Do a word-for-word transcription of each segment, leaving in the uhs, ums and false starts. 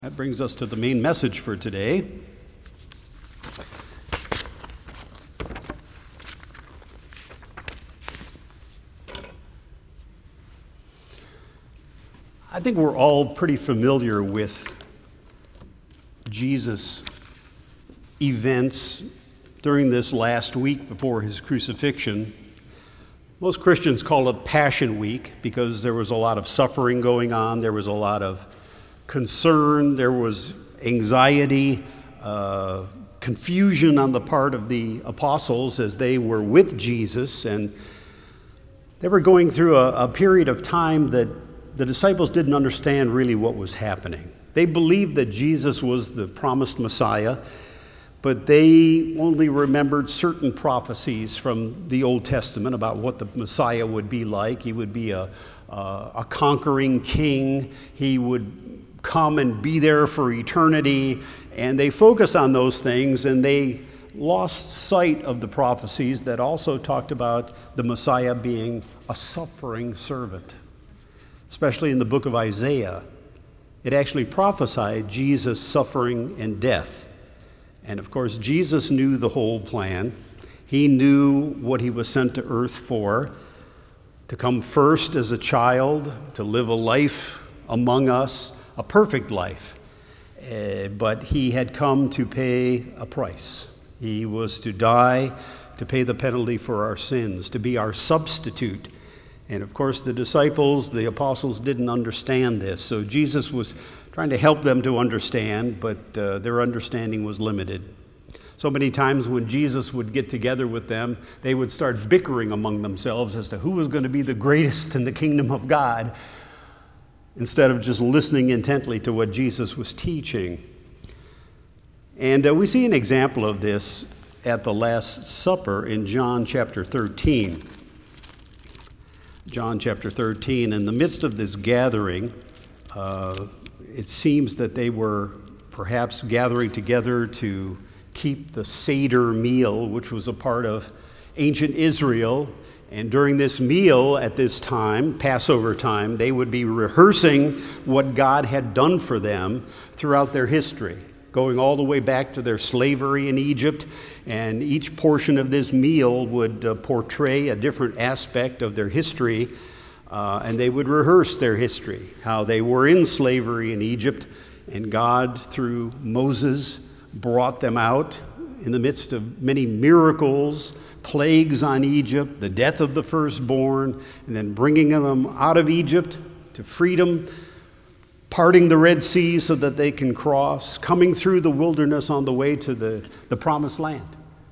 That brings us to the main message for today. I think we're all pretty familiar with Jesus' events during this last week before his crucifixion. Most Christians call it Passion Week because there was a lot of suffering going on, there was a lot of concern, there was anxiety, uh, confusion on the part of the apostles as they were with Jesus, and they were going through a, a period of time that the disciples didn't understand really what was happening. They believed that Jesus was the promised Messiah, but they only remembered certain prophecies from the Old Testament about what the Messiah would be like. He would be a, a, a conquering king. He would come and be there for eternity, and they focused on those things, and they lost sight of the prophecies that also talked about the Messiah being a suffering servant. Especially in the book of Isaiah, it actually prophesied Jesus' suffering and death. And of course, Jesus knew the whole plan. He knew what he was sent to earth for, to come first as a child, to live a life among us, a perfect life, uh, but he had come to pay a price. He was to die to pay the penalty for our sins, to be our substitute. And of course, the disciples, the apostles didn't understand this, so Jesus was trying to help them to understand, but uh, their understanding was limited. So many times when Jesus would get together with them, they would start bickering among themselves as to who was going to be the greatest in the kingdom of God, instead of just listening intently to what Jesus was teaching. And uh, we see an example of this at the Last Supper in John chapter thirteen. John chapter thirteen, in the midst of this gathering, uh, it seems that they were perhaps gathering together to keep the Seder meal, which was a part of ancient Israel. And during this meal at this time, Passover time, they would be rehearsing what God had done for them throughout their history, going all the way back to their slavery in Egypt. And each portion of this meal would uh, portray a different aspect of their history, uh, and they would rehearse their history, how they were in slavery in Egypt, and God, through Moses, brought them out in the midst of many miracles, plagues on Egypt, the death of the firstborn, and then bringing them out of Egypt to freedom, parting the Red Sea so that they can cross, coming through the wilderness on the way to the, the promised land.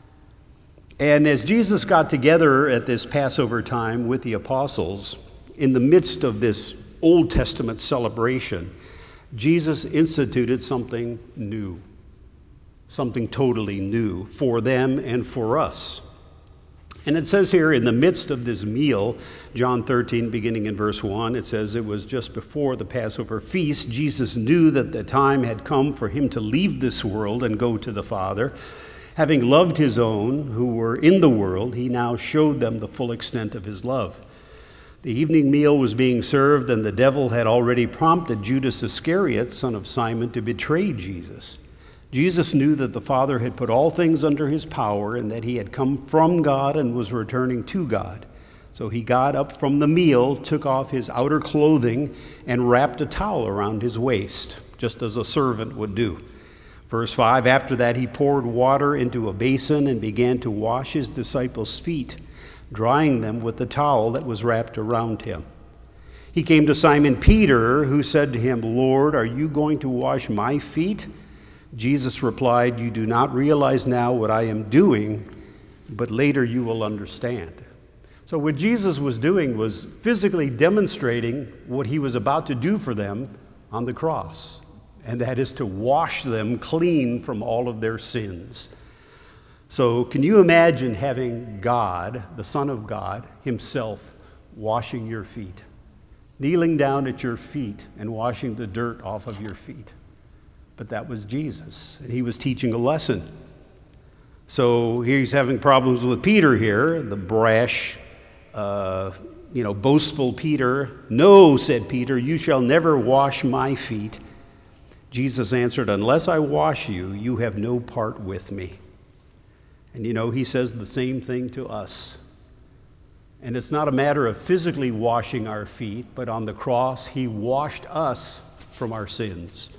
And as Jesus got together at this Passover time with the apostles, in the midst of this Old Testament celebration, Jesus instituted something new, something totally new for them and for us. And it says here, in the midst of this meal, John thirteen, beginning in verse one, it says, it was just before the Passover feast. Jesus knew that the time had come for him to leave this world and go to the Father. Having loved his own who were in the world, he now showed them the full extent of his love. The evening meal was being served, and the devil had already prompted Judas Iscariot, son of Simon, to betray Jesus. Jesus knew that the Father had put all things under his power and that he had come from God and was returning to God. So he got up from the meal, took off his outer clothing, and wrapped a towel around his waist, just as a servant would do. Verse five, after that he poured water into a basin and began to wash his disciples' feet, drying them with the towel that was wrapped around him. He came to Simon Peter, who said to him, "Lord, are you going to wash my feet?" Jesus replied, "You do not realize now what I am doing, but later you will understand." So what Jesus was doing was physically demonstrating what he was about to do for them on the cross, and that is to wash them clean from all of their sins. So can you imagine having God, the Son of God, himself washing your feet, kneeling down at your feet and washing the dirt off of your feet? But that was Jesus, and he was teaching a lesson. So he's having problems with Peter here, the brash, uh, you know, boastful Peter. "No," said Peter, "you shall never wash my feet." Jesus answered, "Unless I wash you, you have no part with me." And you know, he says the same thing to us. And it's not a matter of physically washing our feet, but on the cross, he washed us from our sins.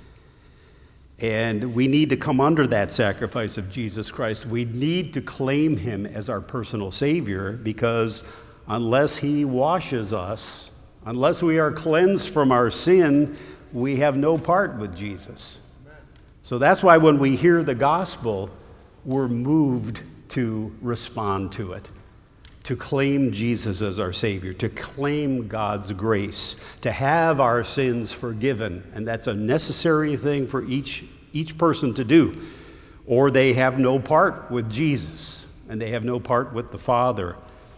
And we need to come under that sacrifice of Jesus Christ. We need to claim him as our personal Savior, because unless he washes us, unless we are cleansed from our sin, we have no part with Jesus. So that's why when we hear the gospel, we're moved to respond to it, to claim Jesus as our Savior, to claim God's grace, to have our sins forgiven. And that's a necessary thing for each, each person to do, or they have no part with Jesus, and they have no part with the Father.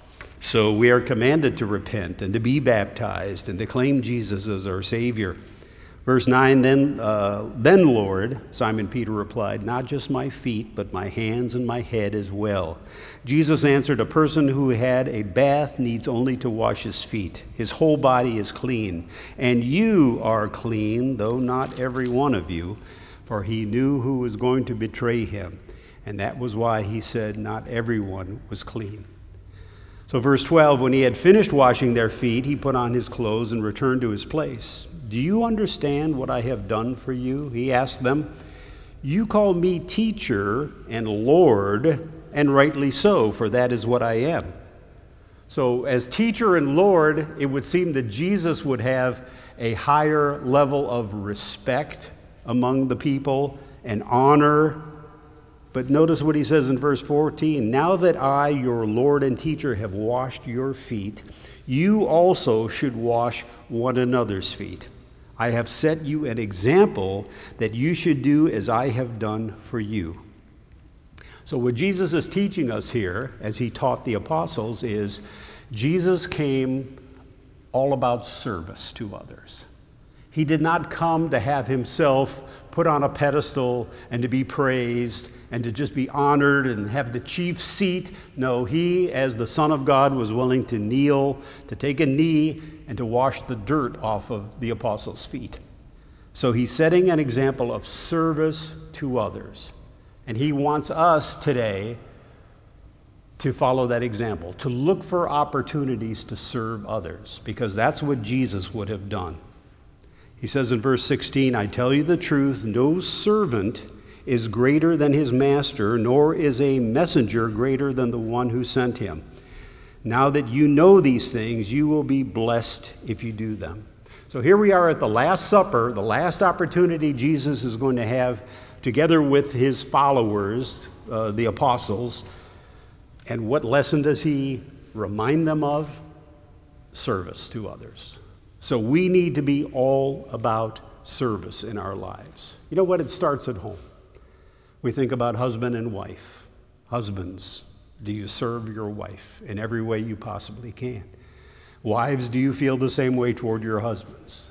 So we are commanded to repent and to be baptized and to claim Jesus as our Savior. Verse nine, then, uh, then Lord, Simon Peter replied, "Not just my feet, but my hands and my head as well." Jesus answered, "A person who had a bath needs only to wash his feet. His whole body is clean. And you are clean, though not every one of you." For he knew who was going to betray him. And that was why he said not everyone was clean. So verse twelve, when he had finished washing their feet, he put on his clothes and returned to his place. "Do you understand what I have done for you?" he asked them. "You call me teacher and Lord, and rightly so, for that is what I am." So as teacher and Lord, it would seem that Jesus would have a higher level of respect among the people and honor. But notice what he says in verse fourteen, "Now that I, your Lord and teacher, have washed your feet, you also should wash one another's feet. I have set you an example that you should do as I have done for you." So what Jesus is teaching us here, as he taught the apostles, is Jesus came all about service to others. He did not come to have himself put on a pedestal and to be praised and to just be honored and have the chief seat. No, he, as the Son of God, was willing to kneel, to take a knee, and to wash the dirt off of the apostles' feet. So he's setting an example of service to others. And he wants us today to follow that example, to look for opportunities to serve others, because that's what Jesus would have done. He says in verse sixteen, "I tell you the truth, no servant is greater than his master, nor is a messenger greater than the one who sent him. Now that you know these things, you will be blessed if you do them." So here we are at the Last Supper, the last opportunity Jesus is going to have together with his followers, uh, the apostles. And what lesson does he remind them of? Service to others. So we need to be all about service in our lives. You know what? It starts at home. We think about husband and wife. Husbands, do you serve your wife in every way you possibly can? Wives, do you feel the same way toward your husbands?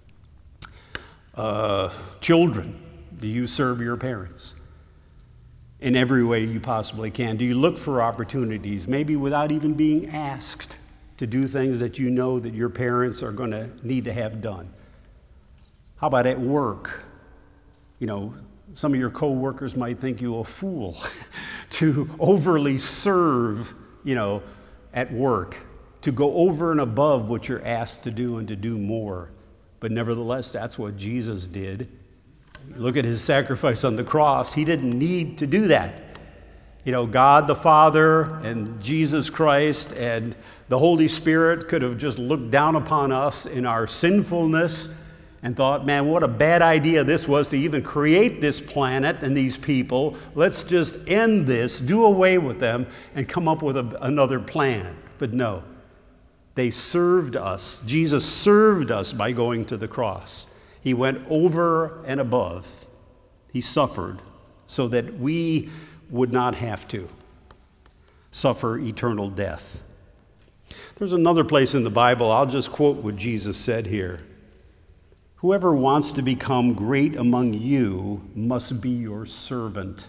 Uh, children, do you serve your parents in every way you possibly can? Do you look for opportunities, maybe without even being asked, to do things that you know that your parents are going to need to have done? How about at work? You know, some of your coworkers might think you a fool to overly serve, you know, at work, to go over and above what you're asked to do and to do more. But nevertheless, that's what Jesus did. Look at his sacrifice on the cross. He didn't need to do that. You know, God the Father and Jesus Christ and the Holy Spirit could have just looked down upon us in our sinfulness and thought, man, what a bad idea this was to even create this planet and these people. Let's just end this, do away with them, and come up with a, another plan. But no, they served us. Jesus served us by going to the cross. He went over and above. He suffered so that we would not have to suffer eternal death. There's another place in the Bible, I'll just quote what Jesus said here. "Whoever wants to become great among you must be your servant.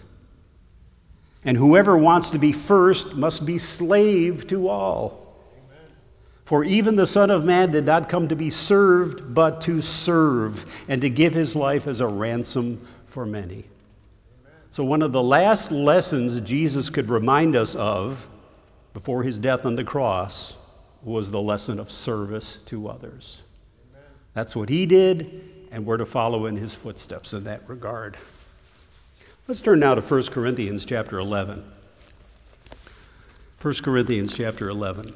And whoever wants to be first must be slave to all." Amen. For even the Son of Man did not come to be served, but to serve, and to give his life as a ransom for many. Amen. So one of the last lessons Jesus could remind us of before his death on the cross was the lesson of service to others. Amen. That's what he did, and we're to follow in his footsteps in that regard. Let's turn now to First Corinthians chapter eleven. First Corinthians chapter eleven.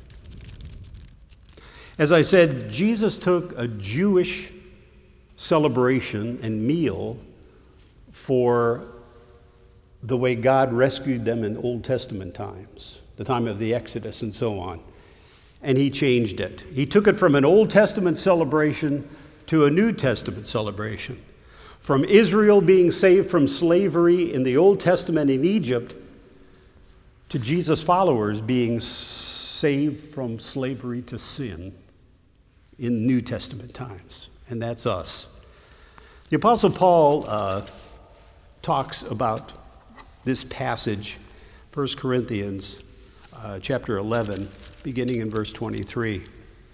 As I said, Jesus took a Jewish celebration and meal for the way God rescued them in Old Testament times, the time of the Exodus and so on, and he changed it. He took it from an Old Testament celebration to a New Testament celebration. From Israel being saved from slavery in the Old Testament in Egypt to Jesus' followers being saved from slavery to sin in New Testament times, and that's us. The Apostle Paul uh, talks about this passage, First Corinthians uh, chapter eleven, beginning in verse twenty-three.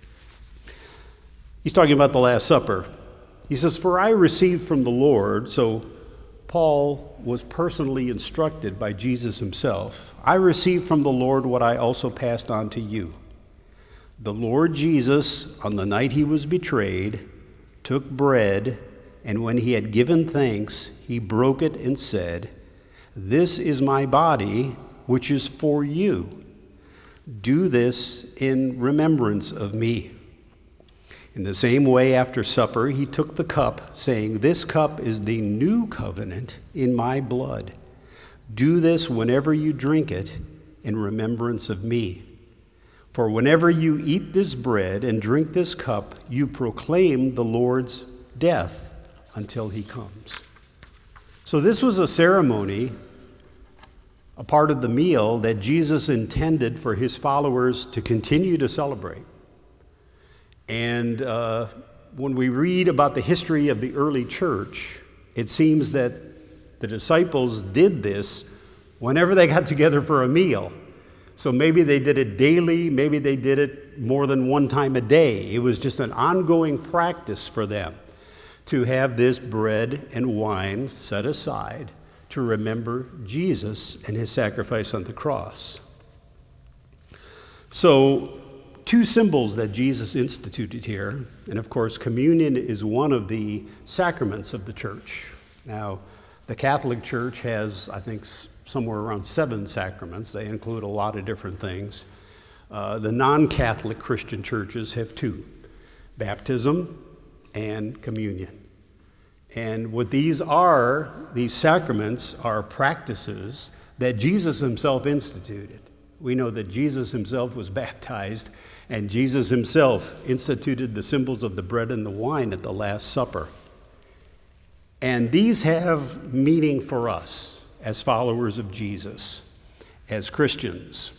He's talking about the Last Supper. He says, "For I received from the Lord," so Paul was personally instructed by Jesus himself, "I received from the Lord what I also passed on to you. The Lord Jesus, on the night he was betrayed, took bread, and when he had given thanks, he broke it and said, 'This is my body, which is for you. Do this in remembrance of me.' In the same way, after supper, he took the cup, saying, 'This cup is the new covenant in my blood. Do this whenever you drink it in remembrance of me. For whenever you eat this bread and drink this cup, you proclaim the Lord's death until he comes.'" So this was a ceremony, a part of the meal that Jesus intended for his followers to continue to celebrate. And uh, when we read about the history of the early church, it seems that the disciples did this whenever they got together for a meal. So maybe they did it daily, maybe they did it more than one time a day. It was just an ongoing practice for them to have this bread and wine set aside to remember Jesus and his sacrifice on the cross. So, two symbols that Jesus instituted here, and of course, communion is one of the sacraments of the church. Now, the Catholic Church has, I think, somewhere around seven sacraments. They include a lot of different things. Uh, the non-Catholic Christian churches have two, baptism and communion. And what these are, these sacraments are practices that Jesus himself instituted. We know that Jesus himself was baptized, and Jesus himself instituted the symbols of the bread and the wine at the Last Supper. And these have meaning for us as followers of Jesus, as Christians.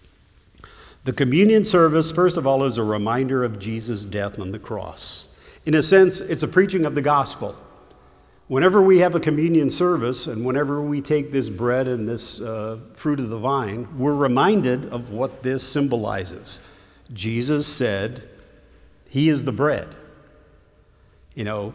The communion service, first of all, is a reminder of Jesus' death on the cross. In a sense, it's a preaching of the gospel. Whenever we have a communion service and whenever we take this bread and this uh, fruit of the vine, we're reminded of what this symbolizes. Jesus said, he is the bread. You know,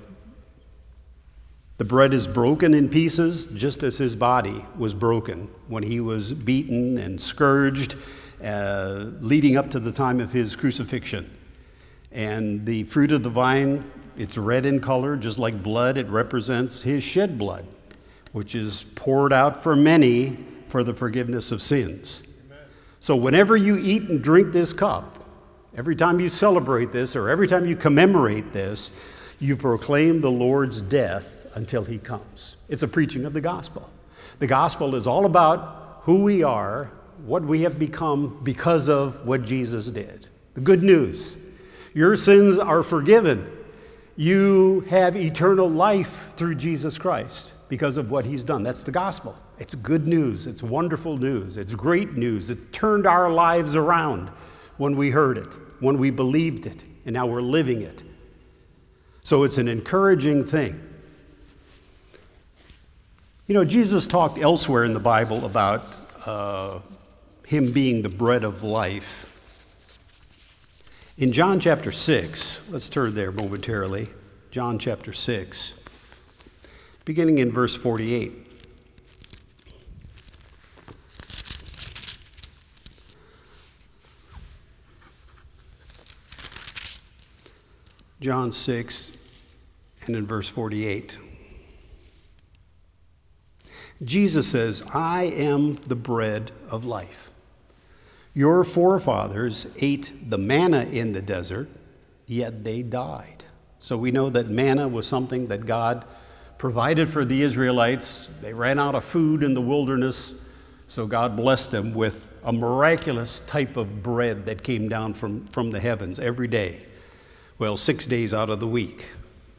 the bread is broken in pieces just as his body was broken when he was beaten and scourged uh, leading up to the time of his crucifixion. And the fruit of the vine, it's red in color, just like blood. It represents his shed blood, which is poured out for many for the forgiveness of sins. Amen. So whenever you eat and drink this cup, every time you celebrate this or every time you commemorate this, you proclaim the Lord's death until he comes. It's a preaching of the gospel. The gospel is all about who we are, what we have become because of what Jesus did. The good news. Your sins are forgiven. You have eternal life through Jesus Christ because of what he's done. That's the gospel. It's good news. It's wonderful news. It's great news. It turned our lives around when we heard it, when we believed it, and now we're living it. So it's an encouraging thing. You know, Jesus talked elsewhere in the Bible about uh, him being the bread of life. In John chapter six, let's turn there momentarily. John chapter six, beginning in verse forty-eight. John six, and in verse forty-eight. Jesus says, I am the bread of life. Your forefathers ate the manna in the desert, yet they died. So we know that manna was something that God provided for the Israelites. They ran out of food in the wilderness, so God blessed them with a miraculous type of bread that came down from, from the heavens every day. Well, six days out of the week.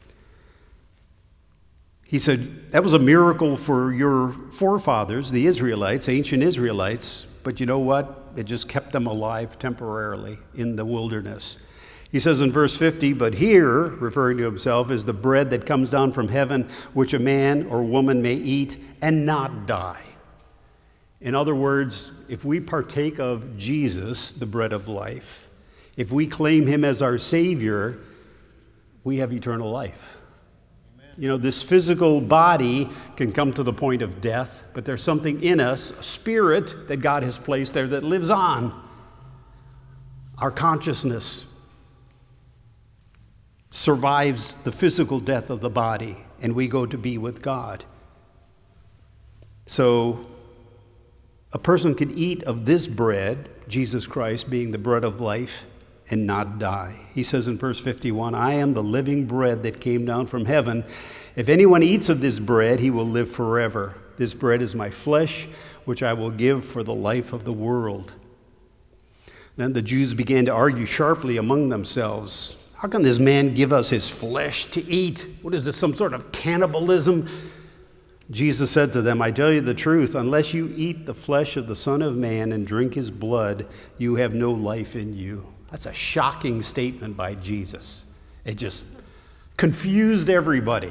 He said, that was a miracle for your forefathers, the Israelites, ancient Israelites, but you know what? It just kept them alive temporarily in the wilderness. He says in verse fifty, but here, referring to himself, is the bread that comes down from heaven, which a man or woman may eat and not die. In other words, if we partake of Jesus, the bread of life, if we claim him as our Savior, we have eternal life. You know, this physical body can come to the point of death, but there's something in us, a spirit that God has placed there that lives on. Our consciousness survives the physical death of the body, and we go to be with God. So, a person can eat of this bread, Jesus Christ being the bread of life, and not die. He says in verse fifty-one, I am the living bread that came down from heaven. If anyone eats of this bread, he will live forever. This bread is my flesh, which I will give for the life of the world. Then the Jews began to argue sharply among themselves. How can this man give us his flesh to eat? What is this, some sort of cannibalism? Jesus said to them, I tell you the truth, unless you eat the flesh of the Son of Man and drink his blood, you have no life in you. That's a shocking statement by Jesus. It just confused everybody.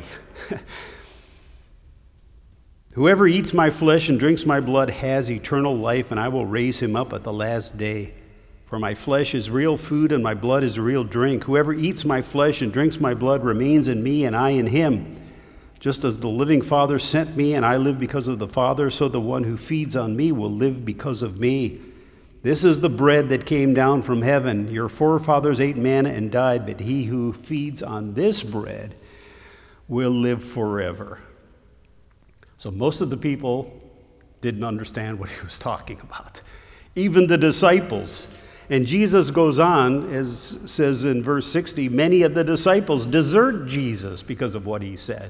Whoever eats my flesh and drinks my blood has eternal life, and I will raise him up at the last day. For my flesh is real food and my blood is real drink. Whoever eats my flesh and drinks my blood remains in me and I in him. Just as the living Father sent me and I live because of the Father, so the one who feeds on me will live because of me. This is the bread that came down from heaven. Your forefathers ate manna and died, but he who feeds on this bread will live forever. So most of the people didn't understand what he was talking about, even the disciples. And Jesus goes on, as says in verse sixty, many of the disciples desert Jesus because of what he said.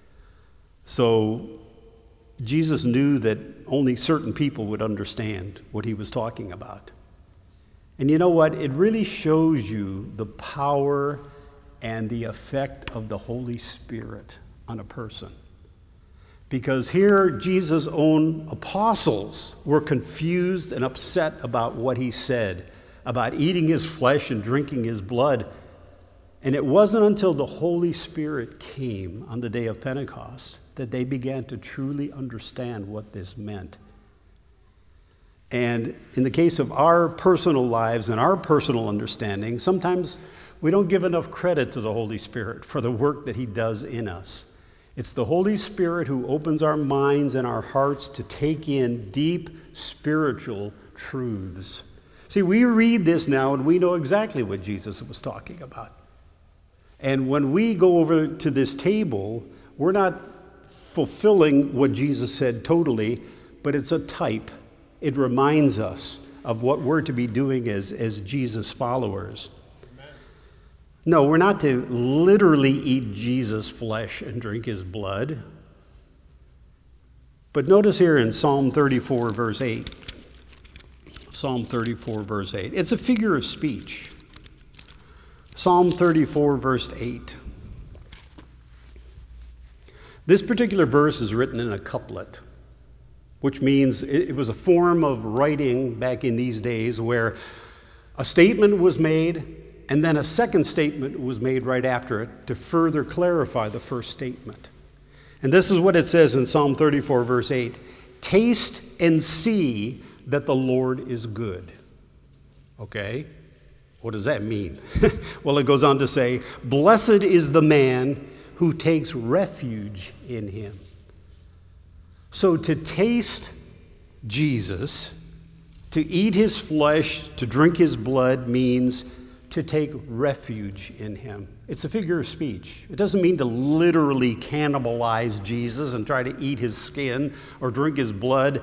So Jesus knew that only certain people would understand what he was talking about. And you know what? It really shows you the power and the effect of the Holy Spirit on a person. Because here, Jesus' own apostles were confused and upset about what he said, about eating his flesh and drinking his blood. And it wasn't until the Holy Spirit came on the day of Pentecost that they began to truly understand what this meant. And in the case of our personal lives and our personal understanding, sometimes we don't give enough credit to the Holy Spirit for the work that he does in us. It's the Holy Spirit who opens our minds and our hearts to take in deep spiritual truths. See, we read this now and we know exactly what Jesus was talking about. And when we go over to this table, we're not fulfilling what Jesus said totally, but it's a type. It reminds us of what we're to be doing as, as Jesus followers. Amen. No, we're not to literally eat Jesus' flesh and drink his blood. But notice here in Psalm thirty-four, verse eight. Psalm thirty-four, verse eight. It's a figure of speech. Psalm thirty-four, verse eight. This particular verse is written in a couplet, which means it was a form of writing back in these days where a statement was made and then a second statement was made right after it to further clarify the first statement. And this is what it says in Psalm thirty-four, verse eight. Taste and see that the Lord is good. Okay? What does that mean? Well, it goes on to say, blessed is the man who takes refuge in him. So to taste Jesus, to eat his flesh, to drink his blood means to take refuge in him. It's a figure of speech. It doesn't mean to literally cannibalize Jesus and try to eat his skin or drink his blood.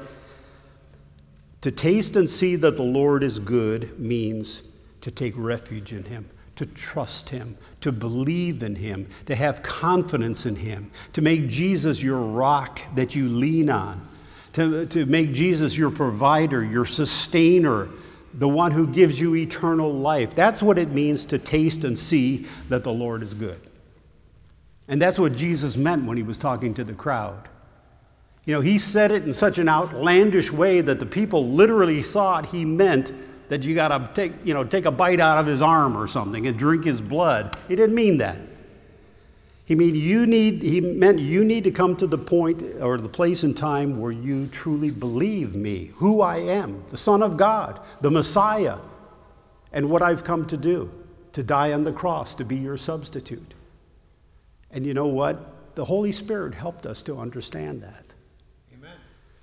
To taste and see that the Lord is good means to take refuge in him, to trust him, to believe in him, to have confidence in him, to make Jesus your rock that you lean on, to, to make Jesus your provider, your sustainer, the one who gives you eternal life. That's what it means to taste and see that the Lord is good. And that's what Jesus meant when he was talking to the crowd. You know, he said it in such an outlandish way that the people literally thought he meant that you got to take, you know, take a bite out of his arm or something and drink his blood. He didn't mean that. He mean you need. He meant you need to come to the point or the place and time where you truly believe me, who I am, the Son of God, the Messiah, and what I've come to do, to die on the cross, to be your substitute. And you know what? The Holy Spirit helped us to understand that. Amen.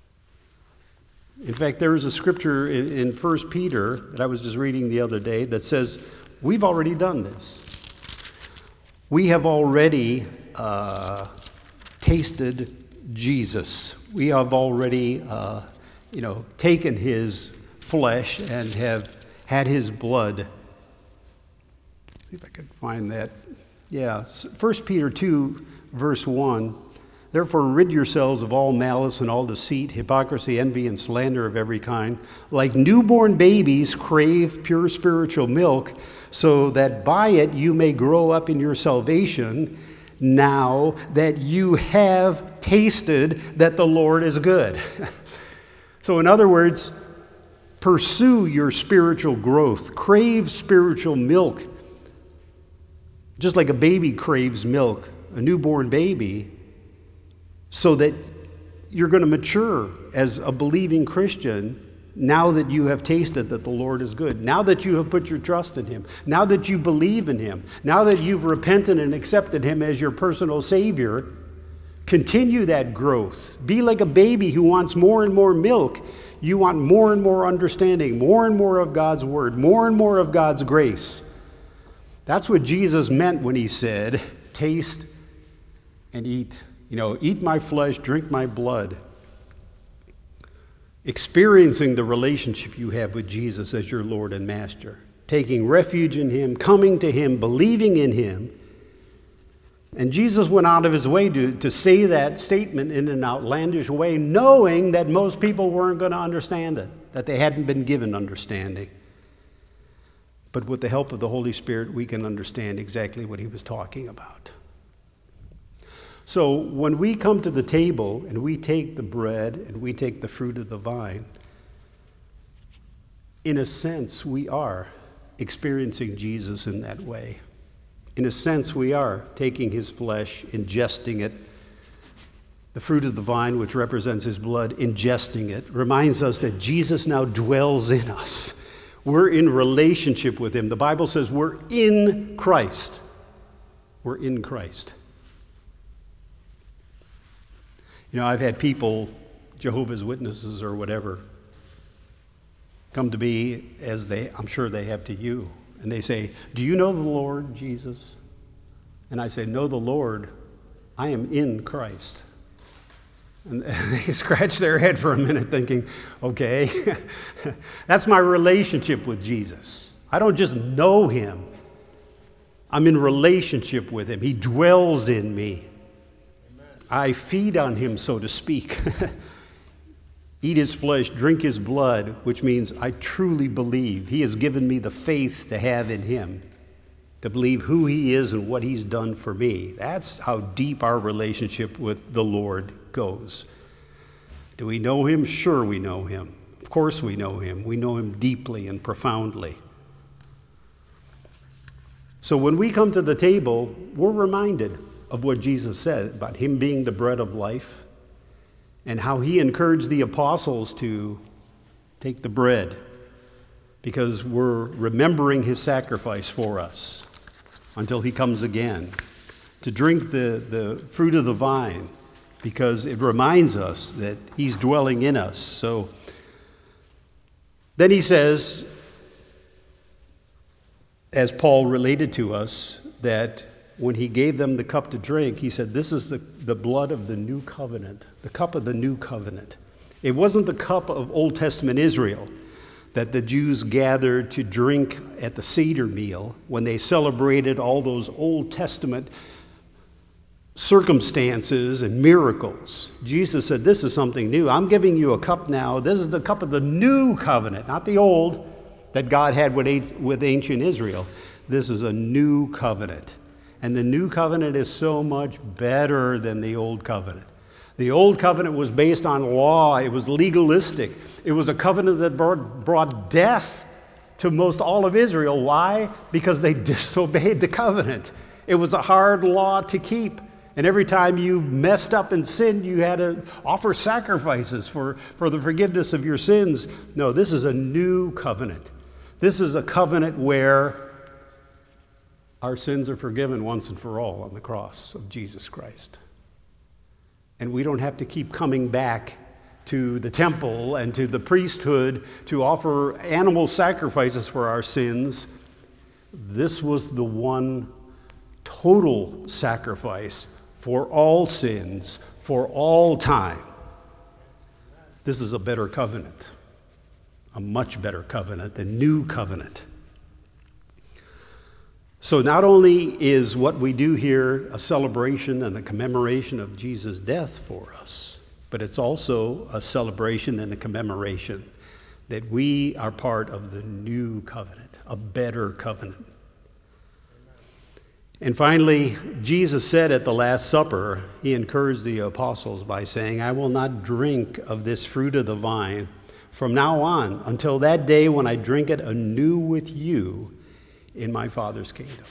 In fact, there is a scripture in, in First Peter that I was just reading the other day that says, we've already done this. We have already uh, tasted Jesus. We have already, uh, you know, taken his flesh and have had his blood. See if I can find that. Yeah, First Peter two, verse one. Therefore, rid yourselves of all malice and all deceit, hypocrisy, envy, and slander of every kind. Like newborn babies, crave pure spiritual milk, so that by it you may grow up in your salvation, now that you have tasted that the Lord is good. So in other words, pursue your spiritual growth. Crave spiritual milk. Just like a baby craves milk, a newborn baby, so that you're going to mature as a believing Christian now that you have tasted that the Lord is good, now that you have put your trust in him, now that you believe in him, now that you've repented and accepted him as your personal Savior. Continue that growth. Be like a baby who wants more and more milk. You want more and more understanding, more and more of God's word, more and more of God's grace. That's what Jesus meant when he said, taste and eat. You know, eat my flesh, drink my blood. Experiencing the relationship you have with Jesus as your Lord and Master. Taking refuge in him, coming to him, believing in him. And Jesus went out of his way to, to say that statement in an outlandish way, knowing that most people weren't going to understand it, that they hadn't been given understanding. But with the help of the Holy Spirit, we can understand exactly what he was talking about. So when we come to the table and we take the bread and we take the fruit of the vine, in a sense, we are experiencing Jesus in that way. In a sense, we are taking his flesh, ingesting it. The fruit of the vine, which represents his blood, ingesting it, reminds us that Jesus now dwells in us. We're in relationship with him. The Bible says we're in Christ. We're in Christ. You know, I've had people, Jehovah's Witnesses or whatever, come to me as they, I'm sure they have to you. And they say, do you know the Lord, Jesus? And I say, know the Lord, I am in Christ. And they scratch their head for a minute thinking, okay, that's my relationship with Jesus. I don't just know him. I'm in relationship with him. He dwells in me. Amen. I feed on him, so to speak. Eat his flesh, drink his blood, which means I truly believe. He has given me the faith to have in him, to believe who he is and what he's done for me. That's how deep our relationship with the Lord goes. Do we know him? Sure we know him. Of course we know him. We know him deeply and profoundly. So when we come to the table, we're reminded of what Jesus said about him being the bread of life, and how he encouraged the apostles to take the bread because we're remembering his sacrifice for us until he comes again. To drink the, the fruit of the vine, because it reminds us that he's dwelling in us. So then he says, as Paul related to us, that when he gave them the cup to drink, he said, this is the, the blood of the new covenant, the cup of the new covenant. It wasn't the cup of Old Testament Israel that the Jews gathered to drink at the Seder meal when they celebrated all those Old Testament circumstances and miracles. Jesus said, this is something new. I'm giving you a cup now. This is the cup of the new covenant, not the old that God had with, with ancient Israel. This is a new covenant. And the new covenant is so much better than the old covenant. The old covenant was based on law. It was legalistic. It was a covenant that brought, brought death to most all of Israel. Why? Because they disobeyed the covenant. It was a hard law to keep. And every time you messed up and sinned, you had to offer sacrifices for, for the forgiveness of your sins. No, this is a new covenant. This is a covenant where our sins are forgiven once and for all on the cross of Jesus Christ. And we don't have to keep coming back to the temple and to the priesthood to offer animal sacrifices for our sins. This was the one total sacrifice for all sins, for all time. This is a better covenant, a much better covenant, the new covenant. So not only is what we do here a celebration and a commemoration of Jesus' death for us, but it's also a celebration and a commemoration that we are part of the new covenant, a better covenant. And finally, Jesus said at the Last Supper, he encouraged the apostles by saying, I will not drink of this fruit of the vine from now on until that day when I drink it anew with you in my Father's kingdom.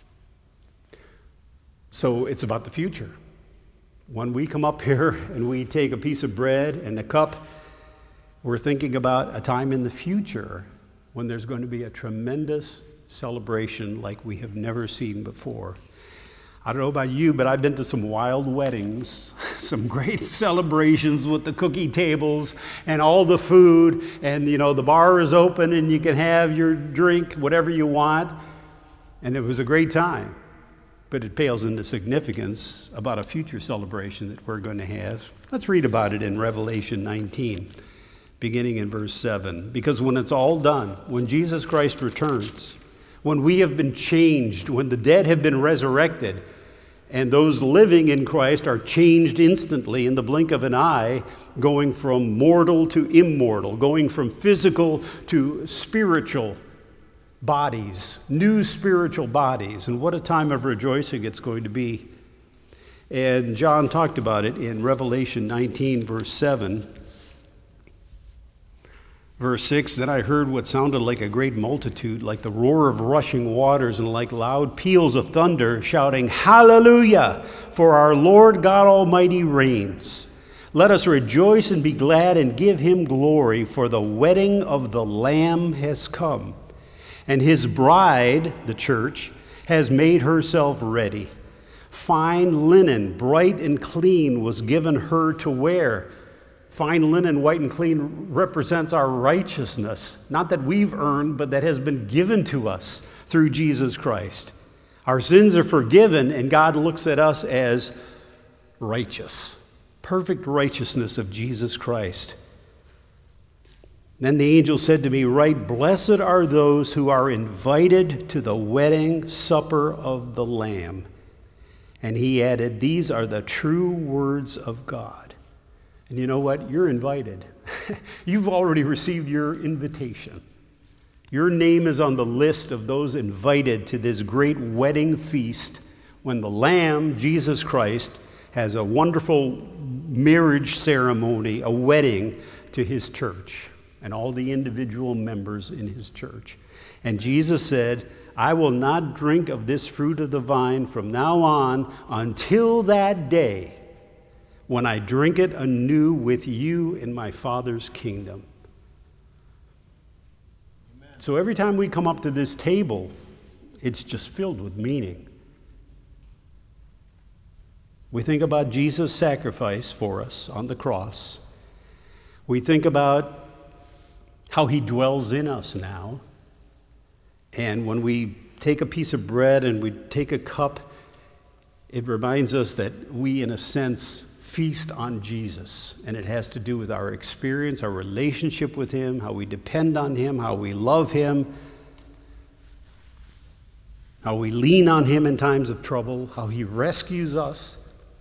So it's about the future. When we come up here and we take a piece of bread and a cup, we're thinking about a time in the future when there's going to be a tremendous celebration like we have never seen before. I don't know about you, but I've been to some wild weddings, some great celebrations with the cookie tables and all the food, and you know the bar is open and you can have your drink, whatever you want, and it was a great time. But it pales into significance about a future celebration that we're going to have. Let's read about it in Revelation nineteen, beginning in verse seven. Because when it's all done, when Jesus Christ returns, when we have been changed, when the dead have been resurrected, and those living in Christ are changed instantly in the blink of an eye, going from mortal to immortal, going from physical to spiritual bodies, new spiritual bodies. And what a time of rejoicing it's going to be. And John talked about it in Revelation nineteen, verse seven. Verse six, then I heard what sounded like a great multitude, like the roar of rushing waters and like loud peals of thunder, shouting, Hallelujah! For our Lord God Almighty reigns. Let us rejoice and be glad and give him glory, for the wedding of the Lamb has come. And his bride, the church, has made herself ready. Fine linen, bright and clean, was given her to wear. Fine linen, white and clean, represents our righteousness, not that we've earned, but that has been given to us through Jesus Christ. Our sins are forgiven, and God looks at us as righteous, perfect righteousness of Jesus Christ. Then the angel said to me, Write, blessed are those who are invited to the wedding supper of the Lamb. And he added, These are the true words of God. And you know what? You're invited. You've already received your invitation. Your name is on the list of those invited to this great wedding feast when the Lamb, Jesus Christ, has a wonderful marriage ceremony, a wedding to his church and all the individual members in his church. And Jesus said, I will not drink of this fruit of the vine from now on until that day when I drink it anew with you in my Father's kingdom. Amen. So every time we come up to this table, it's just filled with meaning. We think about Jesus' sacrifice for us on the cross. We think about how he dwells in us now. And when we take a piece of bread and we take a cup, it reminds us that we, in a sense, feast on Jesus. And it has to do with our experience, our relationship with him, how we depend on him, how we love him, how we lean on him in times of trouble, how he rescues us.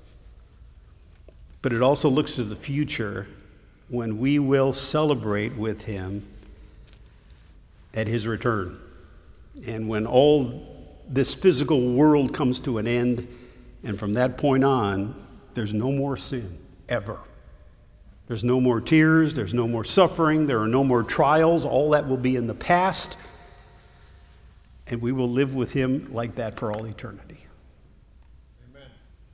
But it also looks to the future when we will celebrate with him at his return. And when all this physical world comes to an end, and from that point on, there's no more sin, ever. There's no more tears, there's no more suffering, there are no more trials. All that will be in the past, and we will live with him like that for all eternity. Amen.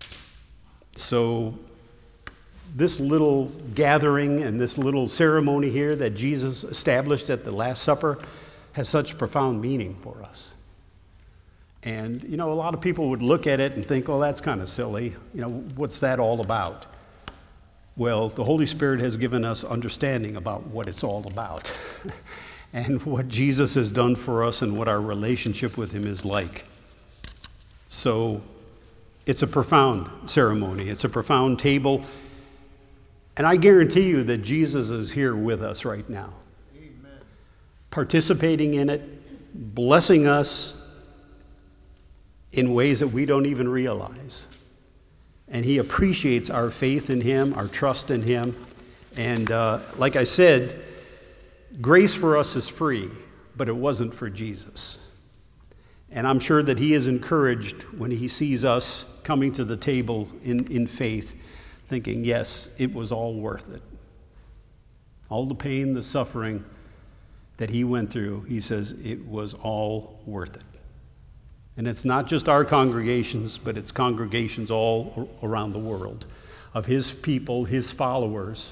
So this little gathering and this little ceremony here that Jesus established at the Last Supper has such profound meaning for us. And, you know, a lot of people would look at it and think, oh, that's kind of silly. You know, what's that all about? Well, the Holy Spirit has given us understanding about what it's all about and what Jesus has done for us and what our relationship with him is like. So it's a profound ceremony. It's a profound table. And I guarantee you that Jesus is here with us right now, Amen. Participating in it, blessing us in ways that we don't even realize. And he appreciates our faith in him, our trust in him. And uh, like I said, grace for us is free, but it wasn't for Jesus. And I'm sure that he is encouraged when he sees us coming to the table in, in faith, thinking, yes, it was all worth it. All the pain, the suffering that he went through, he says it was all worth it. And it's not just our congregations, but it's congregations all around the world of his people, his followers.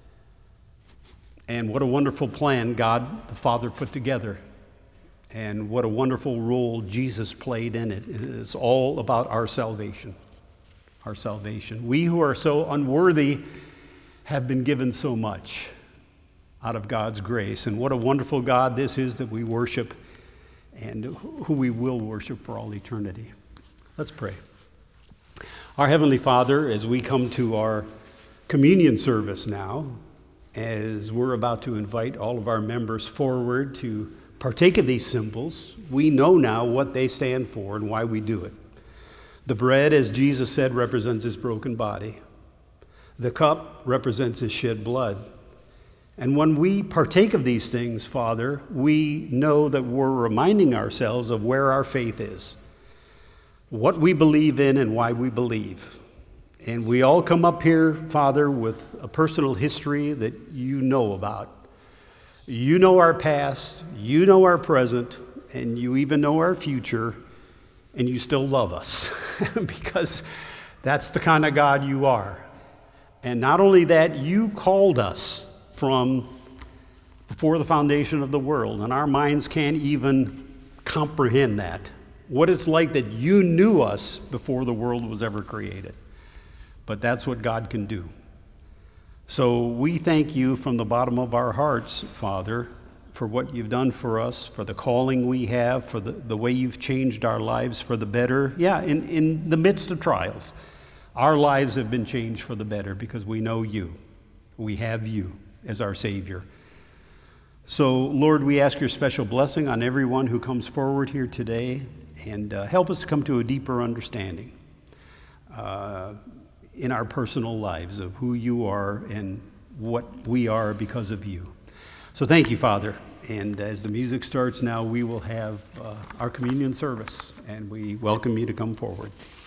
And what a wonderful plan God the Father put together. And what a wonderful role Jesus played in it. It's all about our salvation. Our salvation. We who are so unworthy have been given so much out of God's grace. And what a wonderful God this is that we worship and who we will worship for all eternity. Let's pray. Our Heavenly Father, as we come to our communion service now, as we're about to invite all of our members forward to partake of these symbols, we know now what they stand for and why we do it. The bread, as Jesus said, represents his broken body. The cup represents his shed blood. And when we partake of these things, Father, we know that we're reminding ourselves of where our faith is, what we believe in and why we believe. And we all come up here, Father, with a personal history that you know about. You know our past, you know our present, and you even know our future, and you still love us because that's the kind of God you are. And not only that, you called us from before the foundation of the world, and our minds can't even comprehend that, what it's like that you knew us before the world was ever created. But that's what God can do. So we thank you from the bottom of our hearts, Father, for what you've done for us, for the calling we have, for the, the way you've changed our lives for the better. Yeah, in, in the midst of trials, our lives have been changed for the better because we know you. We have you as our Savior. So, Lord, we ask your special blessing on everyone who comes forward here today, and uh, help us to come to a deeper understanding uh, in our personal lives of who you are and what we are because of you. So thank you, Father. And as the music starts now, we will have uh, our communion service, and we welcome you to come forward.